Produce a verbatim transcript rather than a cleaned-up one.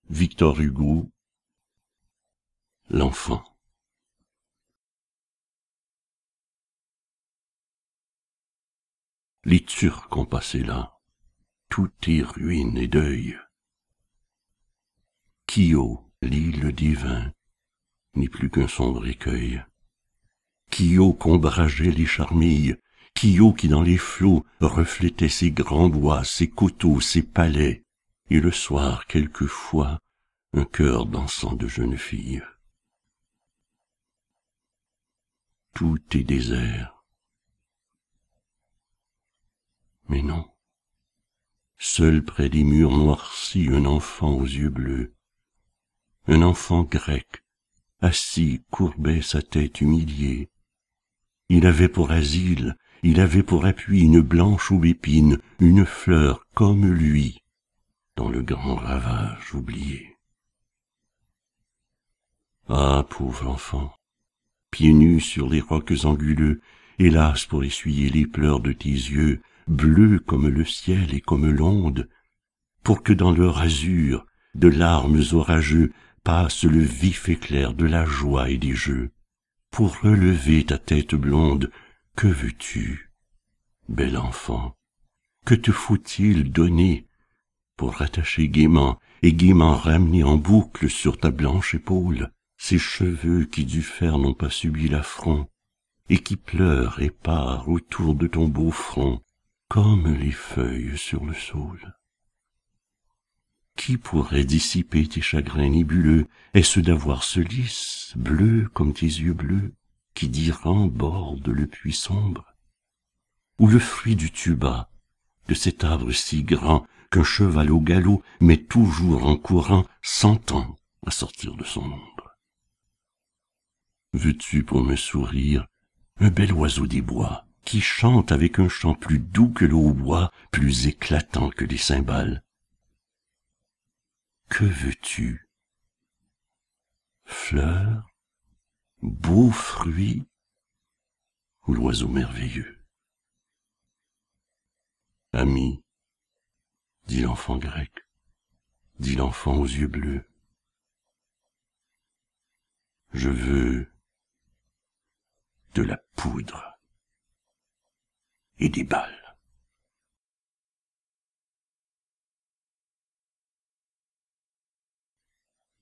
Victor Hugo, l'enfant. Les Turcs ont passé là, tout est ruine et deuil. Kio, l'île des vins, n'est plus qu'un sombre écueil. Kio qu'ombrageaient les charmilles, Kio qui dans les flots reflétait ses grands bois, ses coteaux, ses palais, et le soir, quelquefois, un cœur dansant de jeunes filles. Tout est désert. Mais non. Seul près des murs noircis, un enfant aux yeux bleus, un enfant grec, assis, courbait sa tête humiliée. Il avait pour asile, il avait pour appui une blanche aubépine, une fleur comme lui, dans le grand ravage oublié. Ah, pauvre enfant, pieds nus sur les rocs anguleux, hélas pour essuyer les pleurs de tes yeux, bleus comme le ciel et comme l'onde, pour que dans leur azur, de larmes orageux, passe le vif éclair de la joie et des jeux. Pour relever ta tête blonde, que veux-tu, bel enfant? Que te faut-il donner pour rattacher gaiement et gaiement ramener en boucle sur ta blanche épaule ces cheveux qui du fer n'ont pas subi l'affront et qui pleurent épars autour de ton beau front comme les feuilles sur le saule? Qui pourrait dissiper tes chagrins nébuleux? Est-ce d'avoir ce lys, bleu comme tes yeux bleus, qui d'Iran borde le puits sombre? Ou le fruit du tuba, de cet arbre si grand qu'un cheval au galop met toujours en courant cent ans à sortir de son ombre? Veux-tu pour me sourire un bel oiseau des bois, qui chante avec un chant plus doux que le hautbois, plus éclatant que les cymbales? Que veux-tu? Fleur, beau fruit ou l'oiseau merveilleux? Ami, dit l'enfant grec, dit l'enfant aux yeux bleus, je veux de la poudre et des balles.